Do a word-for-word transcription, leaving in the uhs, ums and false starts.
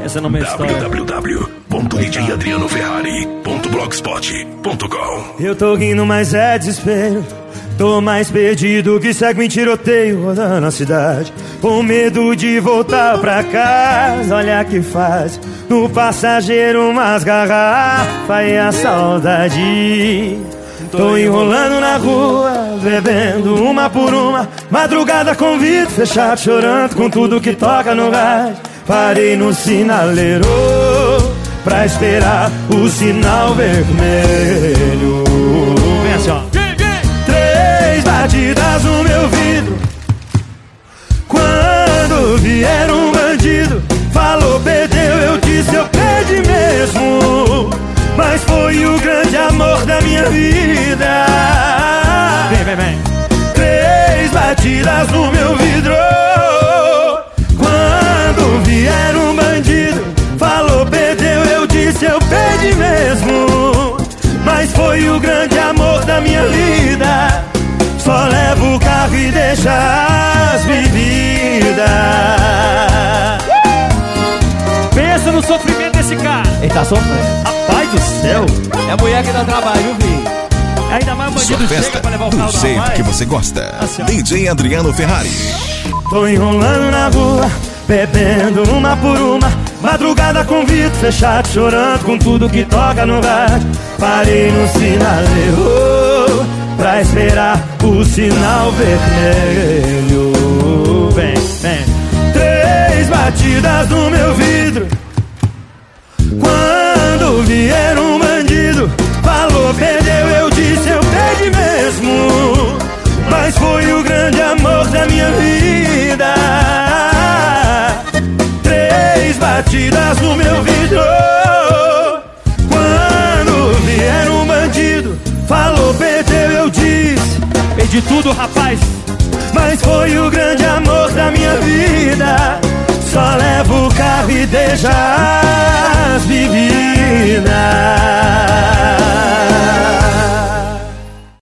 Essa não é minha história. w w w ponto d j adriano ferrari ponto blogspot ponto com. Eu tô rindo, mas é desespero. Tô mais perdido que segue em tiroteio rodando a cidade, com medo de voltar pra casa. Olha que faz no passageiro umas garrafas e a saudade. Tô enrolando na rua, bebendo uma por uma, madrugada com vidro fechado, chorando com tudo que toca no rádio. Parei no sinaleiro pra esperar o sinal vermelho. Vem assim, ó. Três batidas no meu vidro. Quando vier um bandido, falou, perdeu, eu disse, eu perdi mesmo. Mas foi o grande amor da minha vida. Vem, vem, vem. Três batidas no meu vidro. Quando vier um bandido, falou, perdeu, eu disse, eu perdi mesmo. Mas foi o grande amor da minha vida. Só levo o carro e deixa as bebidas. Pensa no sofrimento desse cara. Ele tá sofrendo. Rapaz do céu. É a mulher que dá trabalho, viu, filho? Ainda mais o Sua bandido festa, chega pra levar o do carro da jeito rapaz. que você gosta. Assim, ó. D J Adriano Ferrari. Tô enrolando na rua, bebendo uma por uma, madrugada com vidro fechado, chorando com tudo que toca no rádio. Parei no sinaleiro pra esperar o sinal vermelho. Vem, vem. Três batidas no meu vidro. Quando vier um bandido, falou, perdeu, eu disse, eu perdi mesmo. Mas foi o grande amor da minha vida. Três batidas no meu vidro. Quando vier um bandido, falou, perdeu, eu disse, Perdi tudo, rapaz. mas foi o grande amor da minha vida. Só levo o carro e deixa as bebidas.